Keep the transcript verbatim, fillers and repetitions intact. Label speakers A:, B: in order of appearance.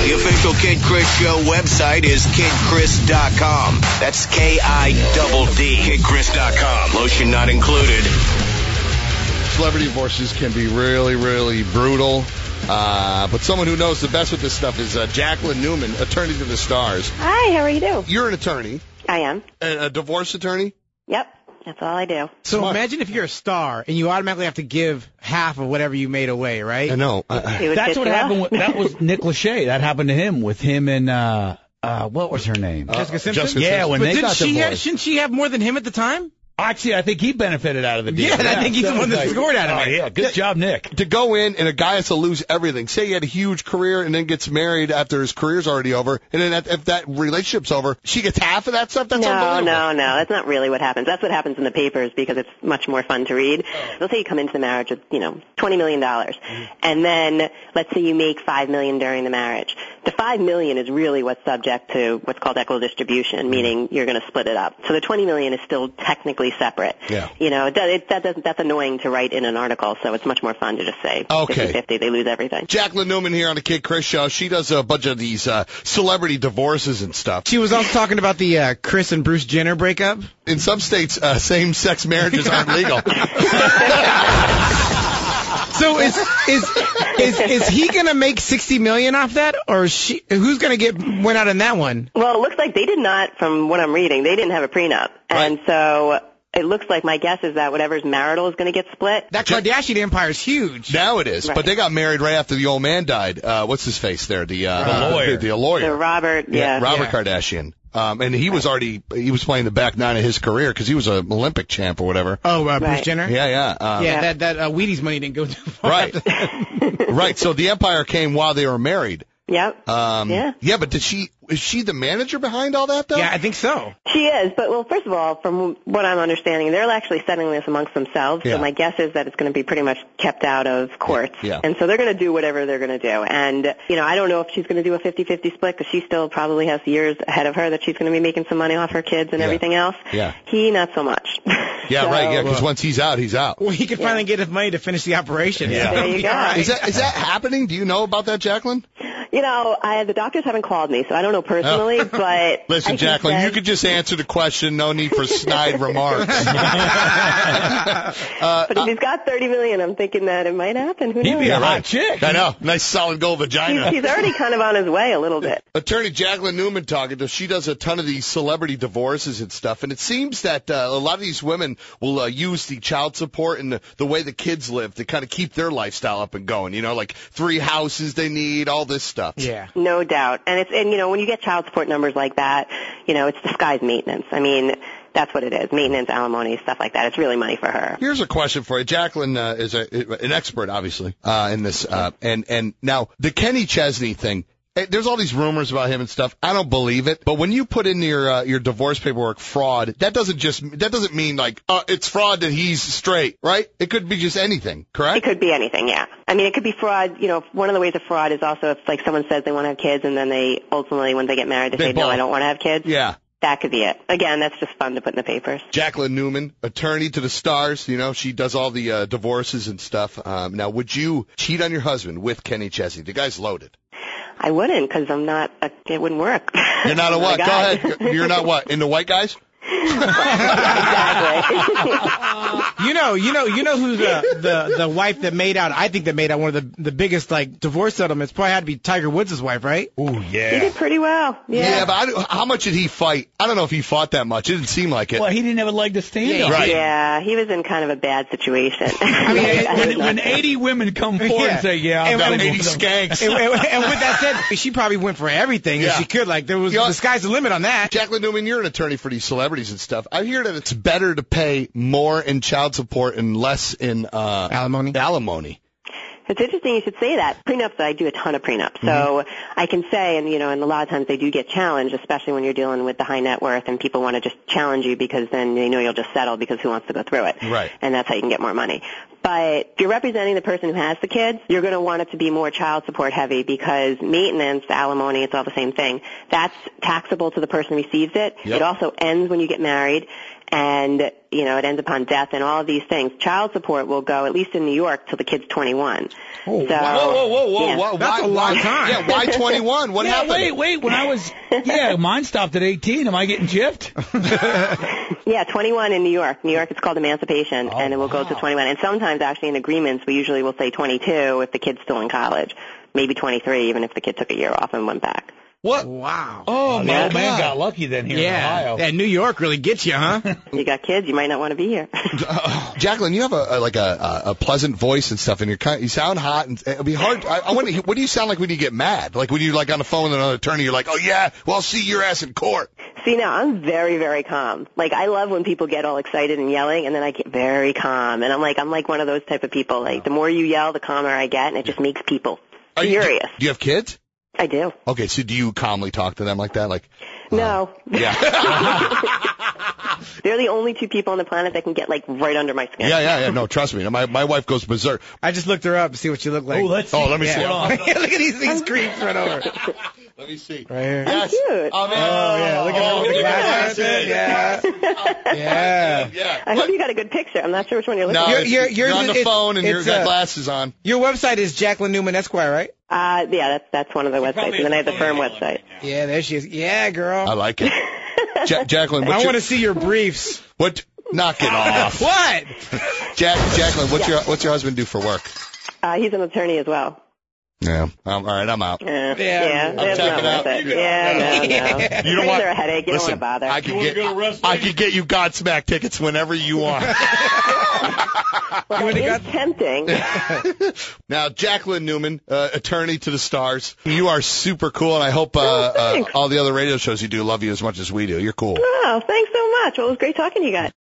A: The official Kid Chris Show website is kid chris dot com. That's K I D D. kid chris dot com. Lotion not included.
B: Celebrity divorces can be really, really brutal. Uh, but someone who knows the best with this stuff is uh, Jacqueline Newman, attorney to the stars.
C: Hi, how are you doing?
B: You're an attorney.
C: I am.
B: A, a divorce attorney?
C: Yep, that's all I do.
D: So
B: Smart.
D: imagine if you're a star and you automatically have to give half of whatever you made away, right?
B: I know. I,
C: It would
E: That's
C: piss
E: what
C: you
E: happened.
C: off.
E: With, that was Nick Lachey. That happened to him with him and uh, uh, what was her name?
B: uh,
D: Jessica Simpson?
B: Jessica
E: Yeah,
B: Simpson.
E: when
D: But
E: they
D: didn't
E: got
D: she have,
E: divorced.
D: shouldn't she have more than him at the time?
E: Actually, I think he benefited out of the deal.
D: Yeah, and I think he's the one that
E: Like,
D: scored out of
E: oh,
D: it.
E: yeah, good job, Nick.
B: To go in and a guy has to lose everything. Say he had a huge career and then gets married after his career's already over, and then at, if that relationship's over, she gets half of that stuff? That's
C: No,
B: unbelievable.
C: no, no. That's not really what happens. That's what happens in the papers because it's much more fun to read. They'll say you come into the marriage with, you know, twenty million dollars. And then let's say you make five million dollars during the marriage. The five million dollars is really what's subject to what's called equitable distribution, meaning you're going to split it up. So the twenty million dollars is still technically separate.
B: Yeah.
C: You know, it, does- it, that doesn't, that's annoying to write in an article, so it's much more fun to just say
B: Okay.
C: fifty-fifty, they lose everything.
B: Jacqueline Newman here on the Kid Chris Show. She does a bunch of these uh, celebrity divorces and stuff.
D: She was also talking about the uh, Chris and Bruce Jenner breakup.
B: In some states, uh, same-sex marriages aren't legal.
D: So is is is is he gonna make sixty million off that, or is she? Who's gonna get went out in that one?
C: Well, it looks like they did not, from what I'm reading, they didn't have a prenup. And so it looks like my guess is that whatever's marital is going to get split.
D: That Kardashian empire is huge.
B: Now it is,
C: Right.
B: but they got married right after the old man died. Uh, what's his face there? The, uh,
E: The lawyer.
B: The, the lawyer.
C: So Robert, yeah.
B: Robert
D: Yeah.
B: Kardashian. Um, and he was already, he was playing the back nine of his career because he was an Olympic champ or whatever.
D: Oh, uh, Bruce
C: Right.
D: Jenner.
B: Yeah, yeah. Um,
D: Yeah,
C: Yeah.
D: that that uh, Wheaties money didn't go too far.
B: Right. Right. So the empire came while they were married.
C: Yep.
B: Um,
C: Yeah.
B: Yeah, but did she, is she the manager behind all that though?
D: Yeah, I think so.
C: She is, but well, first of all, from what I'm understanding, they're actually settling this amongst themselves.
B: Yeah.
C: So my guess is that it's going to be pretty much kept out of courts.
B: Yeah.
C: And so they're going to do whatever they're going to do. And, you know, I don't know if she's going to do a fifty-fifty split because she still probably has years ahead of her that she's going to be making some money off her kids and
B: Yeah.
C: everything else.
B: Yeah.
C: He, not so much.
B: Yeah,
C: So-
B: right. Yeah, because once he's out, he's out.
D: Well, he can finally get his money to finish the operation.
E: Yeah.
D: So
C: There you
D: he'll be
C: go.
D: all right.
B: Is that is that happening? Do you know about that, Jacqueline?
C: You know, I, the doctors haven't called me, so I don't know personally, but I
B: Listen,
C: can
B: Jacqueline,
C: say-
B: you could just answer the question. No need for snide remarks. uh,
C: But if he's got thirty million, I'm thinking that it might happen. Who knows?
E: He'd be a
B: yeah,
E: hot
B: right.
E: chick.
B: I know. Nice solid gold
C: He's,
B: vagina.
C: he's already kind of on his way a little bit.
B: Attorney Jacqueline Newman talking to. She does a ton of these celebrity divorces and stuff, and it seems that uh, a lot of these women will uh, use the child support and the, the way the kids live to kind of keep their lifestyle up and going. You know, like three houses they need, all this stuff.
D: Yeah.
C: No doubt. And it's, and you know, when you get child support numbers like that, you know, it's disguised maintenance. I mean, that's what it is. Maintenance, alimony, stuff like that. It's really money for her.
B: Here's a question for you. Jacqueline uh, is a, an expert, obviously, uh, in this. Uh, and and now the Kenny Chesney thing. eh, There's all these rumors about him and stuff. I don't believe it. But when you put in your uh, your divorce paperwork fraud, that doesn't just that doesn't mean like uh, it's fraud that he's straight, right? It could be just anything, correct?
C: It could be anything, yeah. I mean, it could be fraud. You know, one of the ways of fraud is also if, like, someone says they want to have kids and then they ultimately, when they get married, they,
B: They
C: say, no,
B: both.
C: I don't want to have kids.
B: Yeah.
C: That could be it. Again, that's just fun to put in the papers.
B: Jacqueline Newman, attorney to the stars. You know, she does all the uh, divorces and stuff. Um, now, would you cheat on your husband with Kenny Chesney? The guy's loaded.
C: I wouldn't because I'm not, a, it wouldn't work.
B: You're not a
C: I'm
B: what? Go
C: guy.
B: ahead. You're not what? Into white guys?
C: Exactly.
D: You know, you know, you know who the, the, the wife that made out, I think that made out one of the, the biggest, like, divorce settlements probably had to be Tiger Woods' wife, right?
E: Ooh,
C: He
E: yeah.
C: did pretty well. Yeah.
B: but I, don't- how much did he fight? I don't know if he fought that much. It didn't seem like it.
E: Well, he didn't have a leg to stand
D: Yeah,
E: on.
B: right.
C: Yeah, he was in kind of a bad situation.
E: I mean,
C: I
E: when,
C: was
E: when
C: not-
E: eighty women come forward
D: Yeah.
E: and say, yeah, I've
D: And
E: got
D: when
E: to
B: eighty
E: go for them.
B: skanks.
D: And, and, and with that said, she probably went for everything
B: Yeah.
D: if she could. Like, there was,
B: Yeah.
D: the sky's the limit on that.
B: Jacqueline Newman, you're an attorney for these celebrities and stuff. I hear that it's better to pay more in child support and less in uh,
D: Alimony?
B: alimony.
C: It's interesting you should say that. Prenups, I do a ton of prenups. So
B: Mm-hmm.
C: I can say, and you know, and a lot of times they do get challenged, especially when you're dealing with the high net worth and people want to just challenge you because then they know you'll just settle because who wants to go through it?
B: Right.
C: And that's how you can get more money. But if you're representing the person who has the kids, you're going to want it to be more child support heavy because maintenance, alimony, it's all the same thing. That's taxable to the person who receives it.
B: Yep.
C: It also ends when you get married. and, you know, it ends upon death and all of these things. Child support will go, at least in New York, till the kid's twenty-one.
B: Oh,
C: so,
B: wow. Whoa, whoa, whoa, whoa.
C: Yeah.
B: Why,
D: That's
B: why,
D: a long
B: why,
D: time.
B: Yeah, why twenty-one? What
E: yeah,
B: happened?
E: wait, wait. When I was, yeah, mine stopped at eighteen. Am I getting gypped?
C: Yeah, twenty-one in New York. New York, it's called emancipation,
E: Oh,
C: and it will
E: wow.
C: go to twenty-one. And sometimes, actually, in agreements, we usually will say twenty-two if the kid's still in college. Maybe twenty-three, even if the kid took a year off and went back.
B: What?
D: Wow.
B: Oh,
E: The
B: my
E: old man
B: God.
E: got lucky then here in
D: Yeah.
E: Ohio.
D: Yeah, New York really gets you, huh?
C: You got kids, you might not want to be here.
B: Jacqueline, you have a, a like a, a pleasant voice and stuff, and you're kind, you sound hot, and it'll be hard. I, I wonder, what do you sound like when you get mad? Like when you're like on the phone with another attorney, you're like, oh yeah, well I'll see your ass in court.
C: See, now, I'm very, very calm. Like, I love when people get all excited and yelling, and then I get very calm. And I'm like, I'm like one of those type of people. Like, the more you yell, the calmer I get, and it just makes people
B: Are you-
C: furious.
B: do, do you have kids?
C: I do.
B: Okay, so do you calmly talk to them like that? Like,
C: No.
B: yeah.
C: They're the only two people on the planet that can get, like, right under my skin.
B: Yeah, yeah, yeah. No, trust me. My my wife goes berserk.
D: I just looked her up to see what she looked like.
E: Oh, let's see.
B: Oh, let me see.
D: Yeah. Look at these, these creeps right over.
B: Let me see.
D: Right here.
C: I'm cute.
B: Oh, man.
D: Oh, yeah. Look at her with the
C: yeah.
D: glasses. Yeah. Yeah.
B: Yeah.
C: I hope you got a good picture. I'm not sure which one you're looking
B: No,
C: at.
D: You're- you're-
B: you're,
D: yours
B: on
D: is-
B: the
D: it's-
B: phone and you've
D: it's,
B: got
D: uh,
B: glasses on.
D: Your website is Jacqueline Newman Esquire, right?
C: Uh, yeah, that's, that's one of the websites. And then I have the firm website.
D: Yeah, there she is. Yeah, girl.
B: I like it. Ja- Jacqueline,
D: I
B: what's
D: want
B: your,
D: to see your briefs.
B: what? Knock it off.
D: What?
B: Jack, Jacqueline, what's
C: Yeah.
B: your what's your husband do for work?
C: Uh, he's an attorney as well.
B: Yeah. Um, all right, I'm out.
C: Yeah,
D: Yeah.
C: yeah,
D: I'm
C: that's
B: checking
C: not worth
B: out.
C: it. Yeah, no, no.
B: You don't
C: Attorneys
B: want
C: are a headache. You
B: Listen,
C: don't want to bother.
B: I could get I could get you Godsmack tickets whenever you want.
C: well,
D: You
C: it
D: got-
C: is tempting.
B: Now, Jacqueline Newman, uh, attorney to the stars. You are super cool, and I hope uh,
C: Oh,
B: uh,
C: thanks.
B: all the other radio shows you do love you as much as we do. You're cool.
C: Oh, thanks so much. Well, it was great talking to you guys.